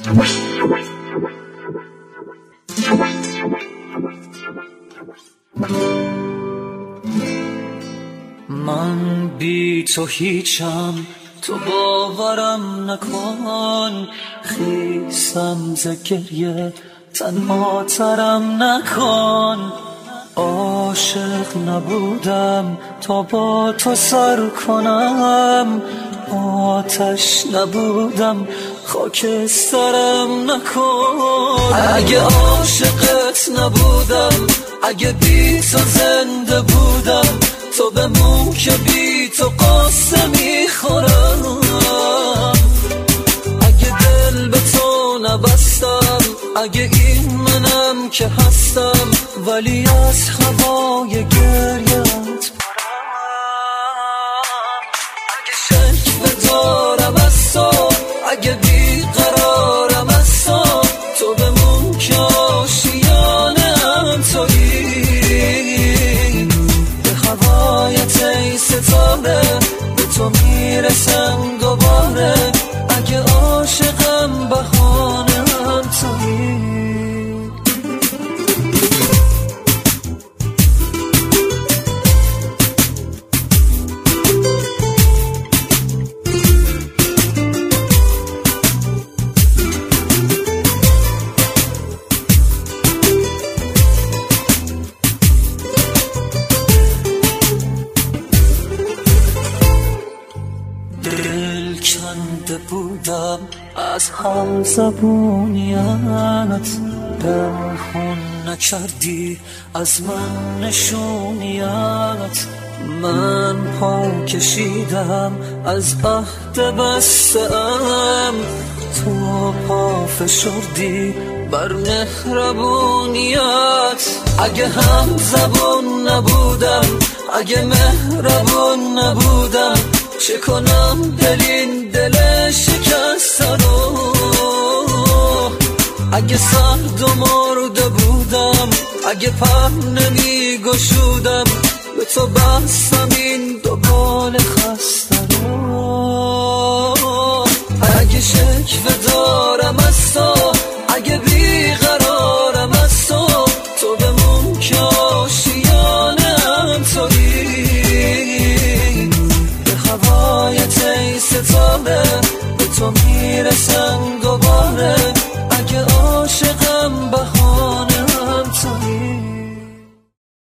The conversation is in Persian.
من بی تو هیچم، تو باورم نکن، خیسم ز گریه تنها ترم نکن. عاشق نبودم تا با تو سر کنم، آتش نبودم خاکسترم نکن. اگه عاشقت نبودم، اگه بی تو زنده بودم، تو بمون که بی تو قصه میخورم. اگه دل به تو نبستم، اگه این منم که هستم، ولی از هوای گریت پرم. اگه شک دارم از تو، اگه بیقرارم از تو، تو بمون که آشیانم تویی. به هوایت ای ستاره، به تو میرسم دوباره. اگه عاشقم بهانه‌ام تویی. دل کنده بودم از هم زبونیت، دل خون نکردی از من نشونیت. من پا کشیدم از عهد بسته‌ام، تو پا فشردی بر مهربونیت. اگه هم زبون نبودم، اگه مهربون نبودم، چه کنم دل این دل شکسته رو. اگه سرد و مرده بودم، اگه پر نمی گشودم، به تو بستم این دو بال خسته رو. اگه شکوه دارم از تو،